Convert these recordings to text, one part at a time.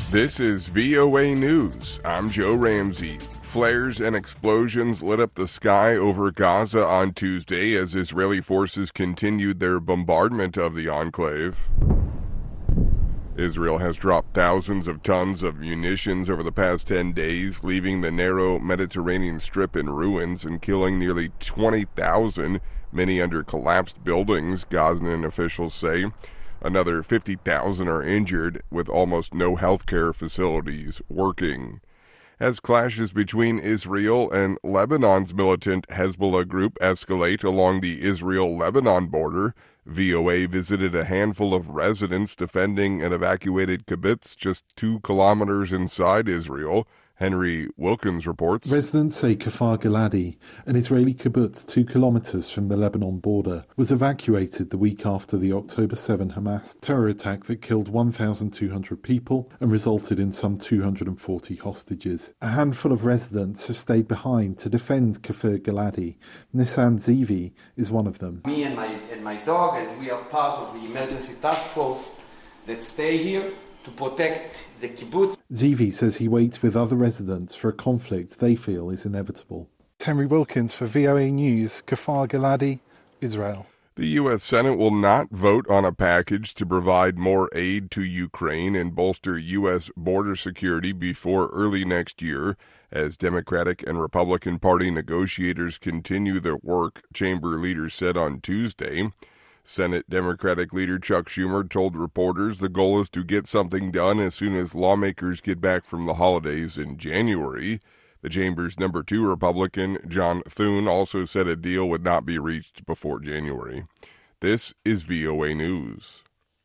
This is VOA News. I'm Joe Ramsey. Flares and explosions lit up the sky over Gaza on Tuesday as Israeli forces continued their bombardment of the enclave. Israel has dropped thousands of tons of munitions over the past 10 days, leaving the narrow Mediterranean Strip in ruins and killing nearly 20,000, many under collapsed buildings, Gazan officials say. Another 50,000 are injured, with almost no healthcare facilities working. As clashes between Israel and Lebanon's militant Hezbollah group escalate along the Israel-Lebanon border, VOA visited a handful of residents defending an evacuated kibbutz just 2 kilometers inside Israel. Henry Wilkins reports. Residents say Kfar Galadi, an Israeli kibbutz 2 kilometers from the Lebanon border, was evacuated the week after the October 7 Hamas terror attack that killed 1,200 people and resulted in some 240 hostages. A handful of residents have stayed behind to defend Kfar Galadi. Nissan Zivi is one of them. Me and my dog, and we are part of the emergency task force that stay here to protect the kibbutz. Zivi says he waits with other residents for a conflict they feel is inevitable. Henry Wilkins for VOA News, Kfar Galadi, Israel. The U.S. Senate will not vote on a package to provide more aid to Ukraine and bolster U.S. border security before early next year, as Democratic and Republican Party negotiators continue their work, chamber leaders said on Tuesday. Senate Democratic leader Chuck Schumer told reporters the goal is to get something done as soon as lawmakers get back from the holidays in January. The chamber's number 2 Republican, John Thune, also said a deal would not be reached before January. This is VOA News.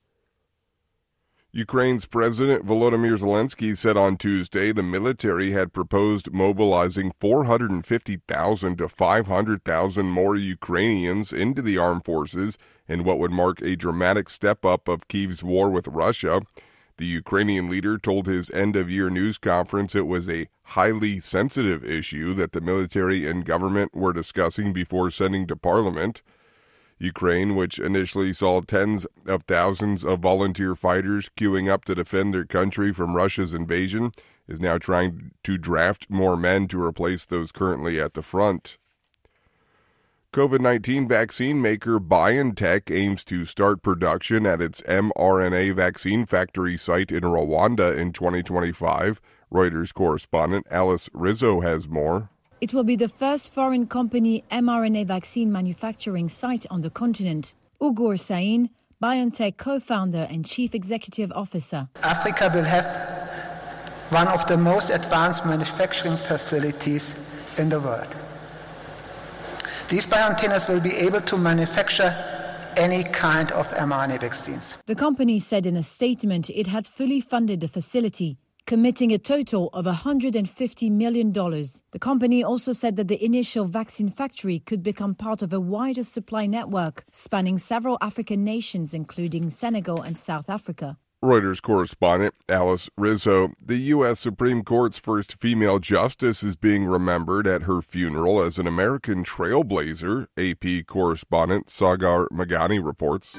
Ukraine's President Volodymyr Zelensky said on Tuesday the military had proposed mobilizing 450,000 to 500,000 more Ukrainians into the armed forces in what would mark a dramatic step-up of Kyiv's war with Russia. The Ukrainian leader told his end-of-year news conference it was a highly sensitive issue that the military and government were discussing before sending to Parliament. Ukraine, which initially saw tens of thousands of volunteer fighters queuing up to defend their country from Russia's invasion, is now trying to draft more men to replace those currently at the front. COVID-19 vaccine maker BioNTech aims to start production at its mRNA vaccine factory site in Rwanda in 2025. Reuters correspondent Alice Rizzo has more. It will be the first foreign company mRNA vaccine manufacturing site on the continent. Ugur Sain, BioNTech co-founder and chief executive officer. Africa will have one of the most advanced manufacturing facilities in the world. These bioantennas will be able to manufacture any kind of mRNA vaccines. The company said in a statement it had fully funded the facility, committing a total of $150 million. The company also said that the initial vaccine factory could become part of a wider supply network spanning several African nations, including Senegal and South Africa. Reuters correspondent Alice Rizzo. The U.S. Supreme Court's first female justice is being remembered at her funeral as an American trailblazer, AP correspondent Sagar Magani reports.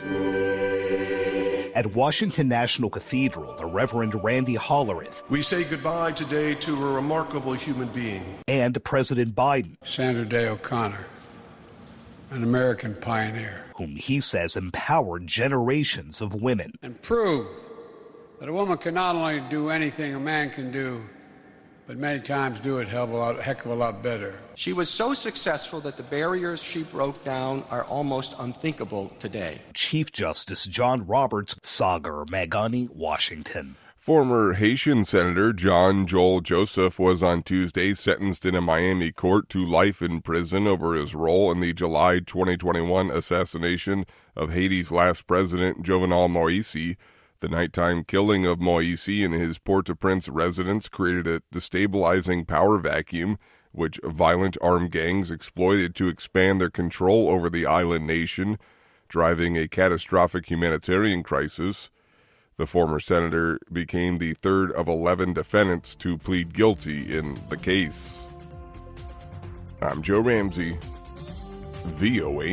At Washington National Cathedral, the Reverend Randy Hollerith. We say goodbye today to a remarkable human being. And President Biden. Sandra Day O'Connor, an American pioneer. Whom he says empowered generations of women. And prove that a woman can not only do anything a man can do, but many times do it a heck of a lot better. She was so successful that the barriers she broke down are almost unthinkable today. Chief Justice John Roberts, Sagar Magani, Washington. Former Haitian Senator John Joel Joseph was on Tuesday sentenced in a Miami court to life in prison over his role in the July 2021 assassination of Haiti's last president, Jovenel Moïse. The nighttime killing of Moïse in his Port-au-Prince residence created a destabilizing power vacuum, which violent armed gangs exploited to expand their control over the island nation, driving a catastrophic humanitarian crisis. The former senator became the third of 11 defendants to plead guilty in the case. I'm Joe Ramsey, VOA